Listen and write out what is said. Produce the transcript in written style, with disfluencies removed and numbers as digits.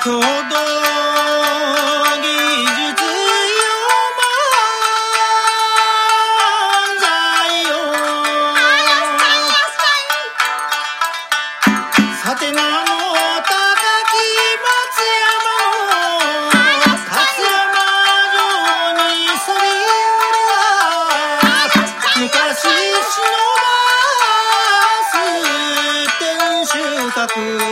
郷土技術さてなも高き松山の勝山城にそびえるは昔忍ばす天守閣